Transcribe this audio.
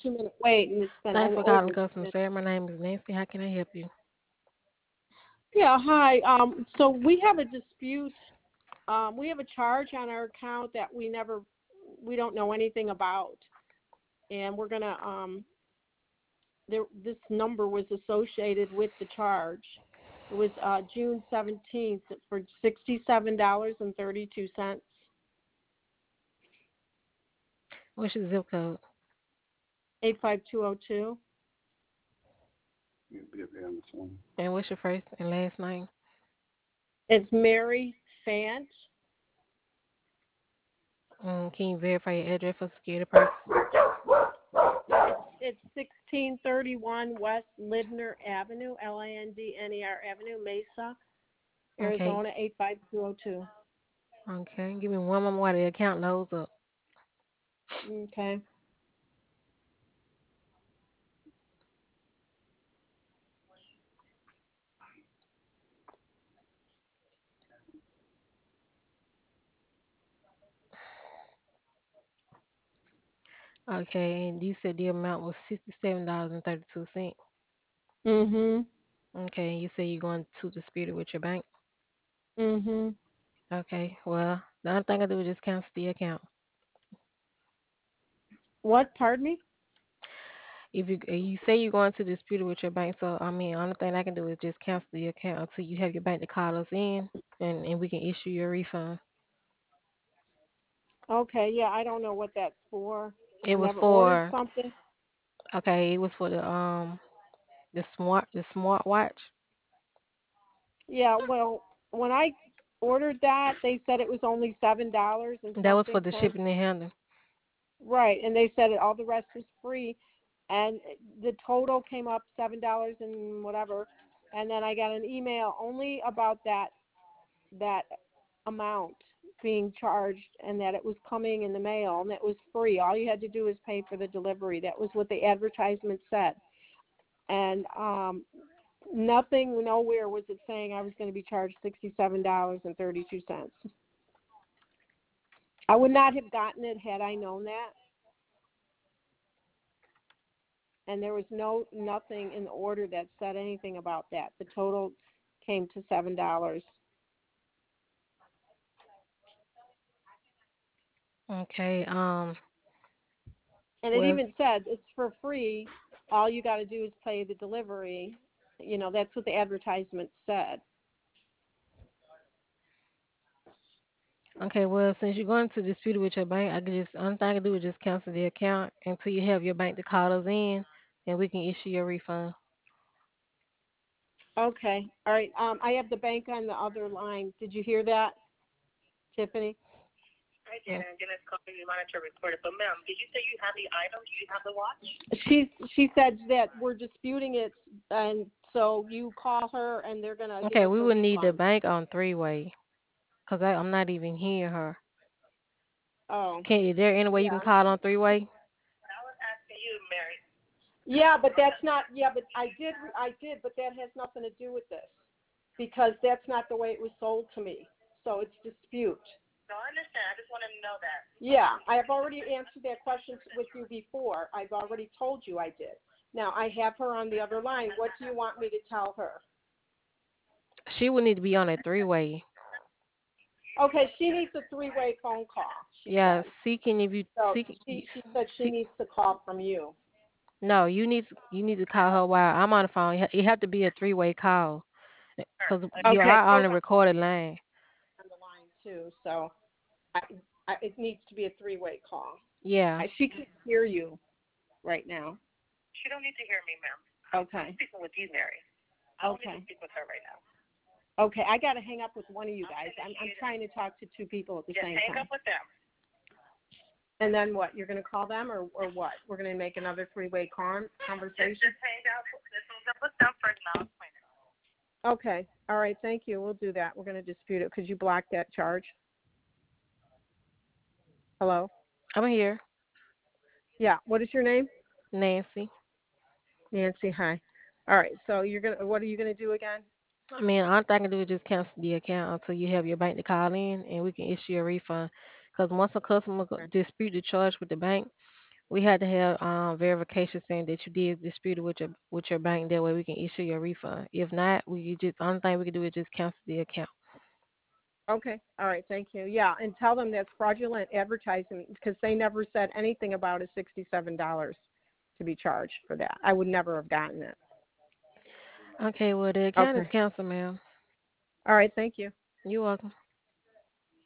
2-minute wait, and it's been Thanks for calling over customer 2 minutes. service. My name is Nancy. How can I help you? Yeah, hi. So we have a dispute. We have a charge on our account that we don't know anything about, and we're gonna this number was associated with the charge. It was June 17th for $67.32. What's your zip code? 85202. And what's your first and last name? It's Mary Fant. Can you verify your address for security purposes? It's 1631 West Lindner Avenue, Lindner Avenue, Mesa, Okay. Arizona 85202. Okay. Give me one moment while the account loads up. Okay. Okay. And you said the amount was $67.32. Mhm. Okay. And you said you're going to dispute it with your bank. Mhm. Okay. Well, the only thing I do is just cancel the account. What? Pardon me? If you say you're going to dispute it with your bank, so I mean, only thing I can do is just cancel the account until you have your bank to call us in, and we can issue your refund. Okay. Yeah, I don't know what that's for. It I was never ordered for something. okay. It was for the smart watch. Yeah. Well, when I ordered that, they said it was only $7 and That was for something the cents. shipping and handling. Right, and they said all the rest was free, and the total came up $7 and whatever, and then I got an email only about that amount being charged and that it was coming in the mail and it was free. All you had to do was pay for the delivery. That was what the advertisement said, and nothing nowhere was it saying I was going to be charged $67.32. I would not have gotten it had I known that. And there was nothing in the order that said anything about that. The total came to $7. Okay. And it Well, even said it's for free. All you got to do is pay the delivery. That's what the advertisement said. okay. Well, since you're going to dispute it with your bank, I could just only thing I can do is just cancel the account until you have your bank to call us in, and we can issue your refund. Okay. All right. I have the bank on the other line. Did you hear that, Tiffany? I did, and Dennis called me to monitor recorded. But ma'am, did you say you have the item? Do you have the watch? She said that we're disputing it, and so you call her, and they're gonna give Okay, us we a will need the refund. bank on three-way because I'm not even hearing her. Oh, Is there any way you can yeah. call on three-way? I was asking you, Mary. Yeah, but that's not. Yeah, but I did, but that has nothing to do with this because that's not the way it was sold to me. So it's dispute. No, I understand. I just wanted to know that. Yeah, I have already answered that question with you before. I've already told you I did. Now I have her on the other line. What do you want me to tell her? She would need to be on a three-way. Okay, she needs a three-way phone call. She Yeah, says. seeking if you So seek, she said she see, needs to call from you. no, you need to call her while I'm on the phone. It have to be a three-way call because you Okay, are on hold a recorded line. on the line too. So it needs to be a three-way call. Yeah. She can hear you right now. She don't need to hear me, ma'am. I'm Okay. speaking with you, Mary. I don't need Okay. to speak with her right now. Okay. I got to hang up with one of you guys. I'm trying to talk to two people at the Just same hang time. up with them. And then what? You're going to call them or what? We're going to make another three-way conversation? Just hang up with them first, and I'll explain it. Okay. All right. Thank you. We'll do that. We're going to dispute it because you blocked that charge. Hello? I'm here, Yeah. What is your name? Nancy. Nancy. Hi. All right. So what are you going to do again? I mean, all I can do is just cancel the account until you have your bank to call in, and we can issue a refund. Because once a customer Okay. dispute the charge with the bank, We had to have verification saying that you did dispute it with your bank. That way we can issue your refund. If not, we could just only thing we can do is just cancel the account. Okay. All right. Thank you. Yeah, and tell them that's fraudulent advertising because they never said anything about a $67 to be charged for that. I would never have gotten it. Okay, well the account is Okay. canceled, ma'am. All right. Thank you. You're welcome.